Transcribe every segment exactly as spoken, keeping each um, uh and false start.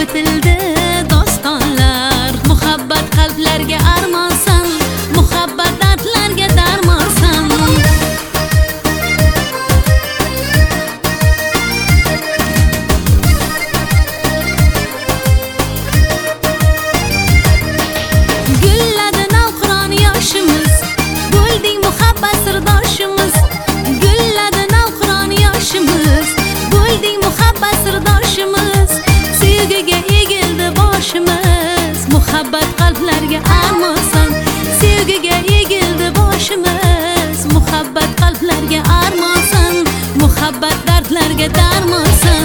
bitildi dostonlar. Muhabbat qalblarga armonsan, muhabbat dardlarga darmonsan. Gulladi navqiron yoshimiz, bo'lding muhabbat sirdoshimiz. Gulladi navqiron yoshimiz, bo'lding muhabbat sirdoshimiz. Sevgiga egildi boshimiz, muhabbat qalblarga armonsan. Sevgiga egildi boshimiz, muhabbat qalblarga armonsan, muhabbat dardlarga darmonsan.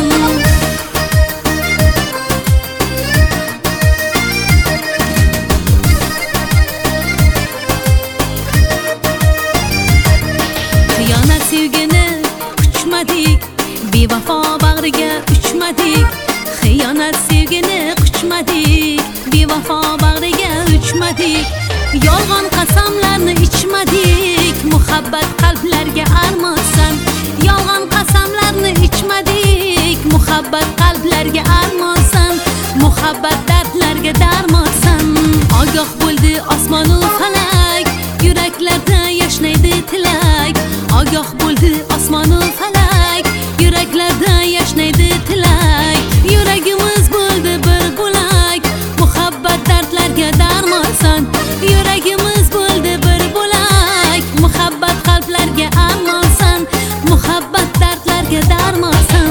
Xiyonat sevgini quchmadik, bevafo bag'riga uchmadik. Xiyonat sevgini quchmadik, bevafo bag'riga uchmadik. Yolg'on qasamlarni ichmadik, muhabbat qalblarga armonsan. Yolg'on qasamlarni ichmadik, muhabbat qalblarga armonsan, muhabbat dardlarga darmonsan. Ogoh bo'ldi osmonu falak, yuraklarda yashnaydi tilak. Ogoh bo'ldi osmonu falak, yuraklarda yashnaydi tilak. Yuragimiz bo'ldi bir bo'lak, muhabbat dardlarga darmonsan. Yuragimiz bo'ldi bir bo'lak, muhabbat qalblarga armonsan, muhabbat dardlarga darmonsan.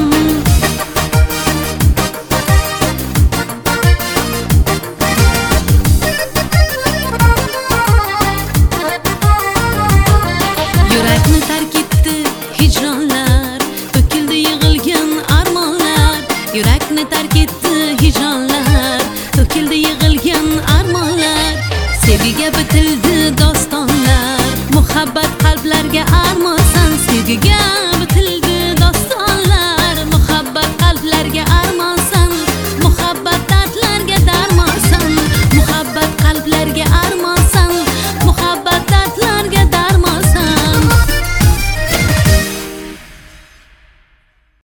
Yurakni tark etdi hijronlar, to'kildi yig'ilgan armonlar. Yurakni tark etdi hijronlar, to'kildi yig'ilgan armonlar. Sevgiga bitildi dostonlar, muhabbat qalblarga armonsan. Sevgiga